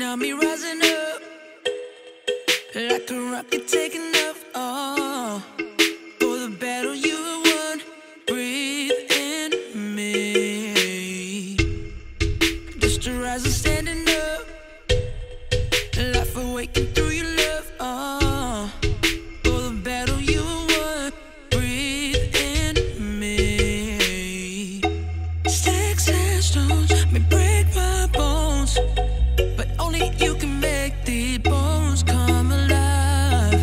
me rising up like a rocket taking off. Oh, for the battle you won, breathe in me. Just to rise and standing up, life awakened through your love. Oh, for the battle you won, breathe in me. Sticks and stones may break my bones, but only you can make these bones come alive.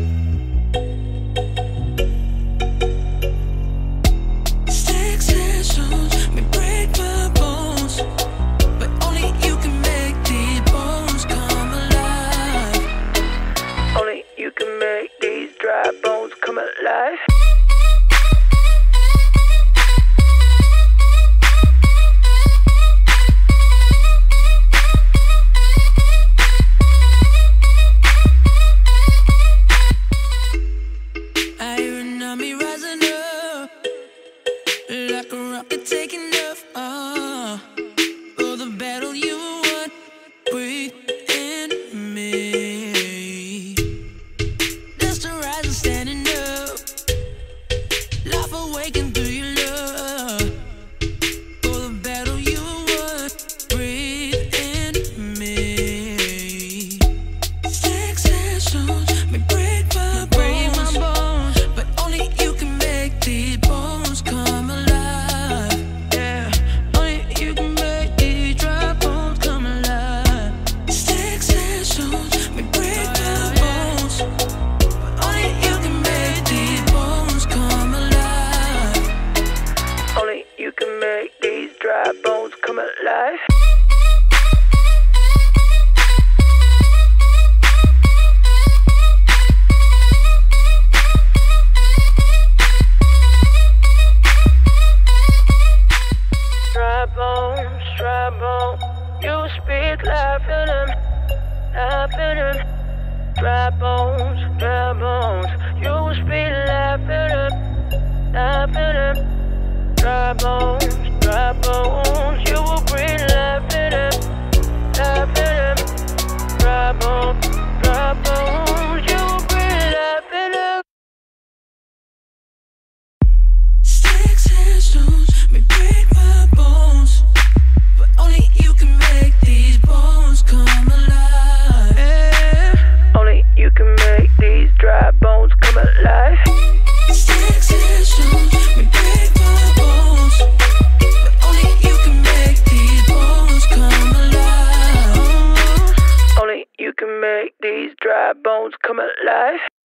Sticks and stones may break my bones, but only you can make these bones come alive. Only you can make these dry bones come alive. Me rising up like a rocket taking off. Oh, for the battle you won, breathe in me. Just to rise and standing up, life awakened through your love. For the battle you won, breathe in me. Sticks and stones may break my bones, but only you can make these bones come alive. Yeah, only you can make these dry bones come alive. Sticks and stones may break my bones, but only you can make these bones come alive. Only you can make these dry bones come alive. Dry bones, you speak life in them, life in them. Dry bones, you speak life in them, life in them. Dry bones, you will breathe life in them, life in them. Dry bones, you will breathe life in them. Sticks and stones may break my bones, but only you can make these bones come alive. Yeah. Only you can make these dry bones come alive. Sticks and stones may break my bones, but only you can make these bones come alive. Only you can make these dry bones come alive.